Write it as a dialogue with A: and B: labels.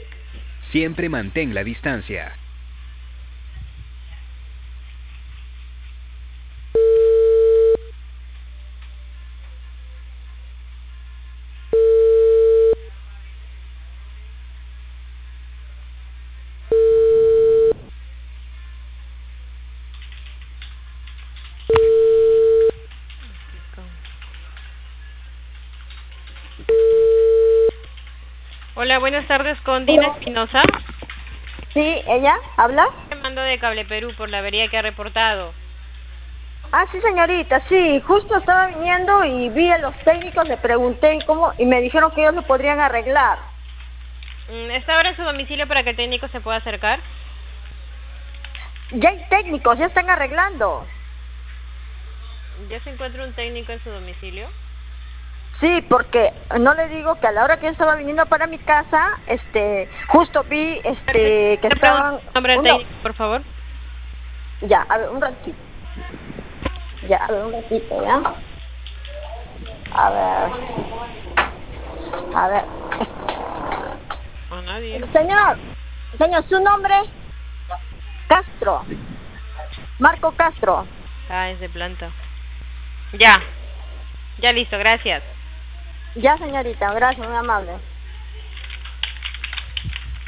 A: Siempre mantén la distancia.
B: Hola, buenas tardes con Dina Espinosa.
C: Sí, ¿ella habla?
B: Llamando de Cable Perú por la avería que ha reportado.
C: Ah, sí, señorita, sí, justo estaba viniendo y vi a los técnicos, le pregunté cómo y me dijeron que ellos lo podrían arreglar.
B: ¿Está ahora en su domicilio para que el técnico se pueda acercar?
C: Ya hay técnicos, ya están arreglando.
B: ¿Ya se encuentra un técnico en su domicilio?
C: Sí, porque no le digo que a la hora que yo estaba viniendo para mi casa, justo vi, que
B: ¿Le pregunto
C: estaban,
B: el nombre del
C: uno,
B: técnico, por favor?
C: ya, a ver, un ratito, ya, a ver, un ratito, ya, a ver, a ver,
B: A nadie.
C: señor, su nombre, Castro, Marco Castro.
B: Ah, es de planta. Ya. Ya listo, gracias.
C: Ya, señorita, gracias, muy amable.